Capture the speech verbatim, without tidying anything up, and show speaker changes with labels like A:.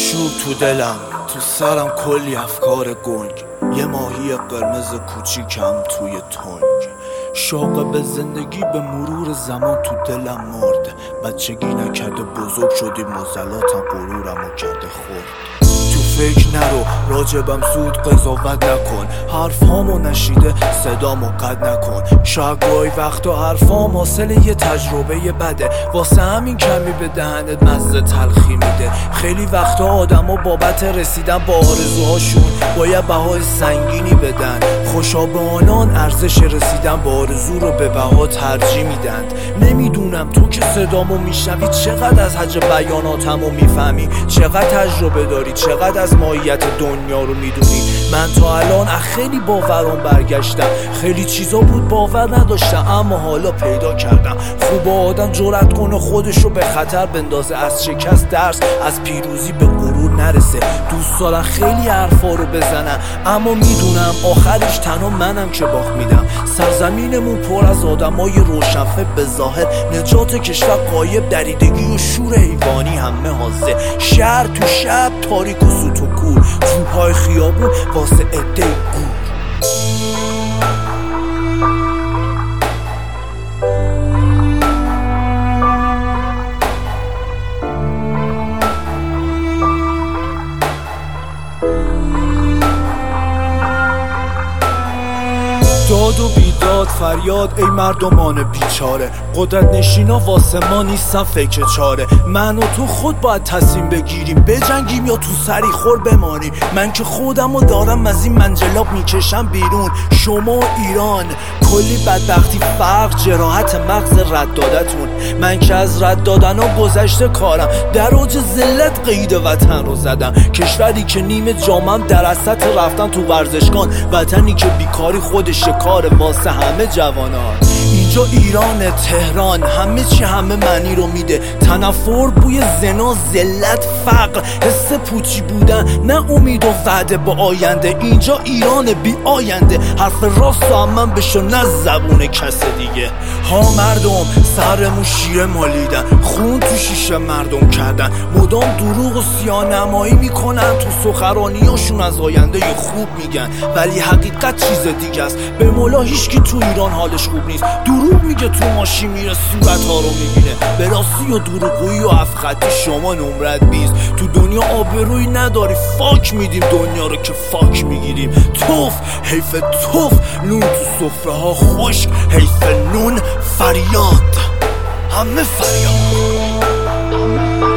A: آشوب تو دلم، تو سرم کلی افکار گنگ، یه ماهی قرمز کوچیکم توی تنگ. شوق به زندگی به مرور زمان تو دلم مرد، بچگی نکرده بزرگ شدی مزلاتم غرورم و کرده خورد. تو فکر نرو راجبم زود قضاوت نکن، حرفامو نشیده صدامو قد نکن. شاید گاهی وقتا حرفام حاصل یه تجربه بده، واسه همین کمی به دهنت مزه تلخی میده. خیلی وقتا آدما بابت رسیدن با آرزوهاشون باید بهای سنگینی بدن. خوشا به آنان ارزش رسیدن با آرزو رو به بها ترجیح میدن. نمیدونم تو که صدامو میشنوی چقدر از حج بیاناتمو میفهمی، چقدر تجربه داری، چقدر از ماهیت دنیا رو میدونی. من تا الان خیلی باورام برگشتم، خیلی چیزا بود باور نداشتم اما حالا پیدا کردم. خوب آدم جرأت کنه خودشو به خطر بندازه، از شکست درس، از پیروزی به غرور نرسه. دوست دارن خیلی حرفا رو بزنن اما میدونم آخرش تنها منم که باخت میدم. سرزمینمون پر از آدمای روشنفکر، به ظاهر نجات کشور غایب، دریدگی و شور حیوانی همه حاضر. شهر تو شب تاریک و سوت و کور، تو پای خیابون واسه عده گور. داد و بیداد فریاد ای مردمان بیچاره، قدرت نشینا واسه ما نیستن فکر چاره. من و تو خود باید تصمیم بگیریم، بجنگیم یا تو سری خور بمانیم. من که خودمو دارم از این منجلاب میکشم بیرون، شما و ایران کلی بدبختی، فرق جراحت مغز رد دادتون. من که از رد دادن و گذشته کارم، در اوج ذلت قید وطن رو زدم. کشوری که نیمه جامم در اسط رفتن تو ورزشگاه، وطنی که بیکاری خودش کار واسه همه جوانان. اینجا ایران تهران، همه چی همه معنی رو میده. تنفر، بوی زنا، ذلت، فقر، حس پوچی بودن، نه امید و وعده با آینده. اینجا ایران بی آینده، حرف راست و من بشو نه زبون کس دیگه. ها مردم سرمون شیره مالیدن، خون تو شیشه مردم کردن، مدام دروغ و سیاه‌نمایی میکنن، تو سخنرانیاشون از آینده خوب میگن ولی حقیقت چیز دیگه است. به مولا هیچکی تو ایران حالش خوب نیست، دروغ میگه تو ماشین میره صورت ها رو میبینه. به راستی و دروغگویی و افخطی شما نمرت بیست. تو دنیا آبرویی نداری، فاک میدیم دنیا رو که فاک میگیریم. توف حیف توف، نون تو سفره ها خشک، حیف نون، فریاد همه فریاد.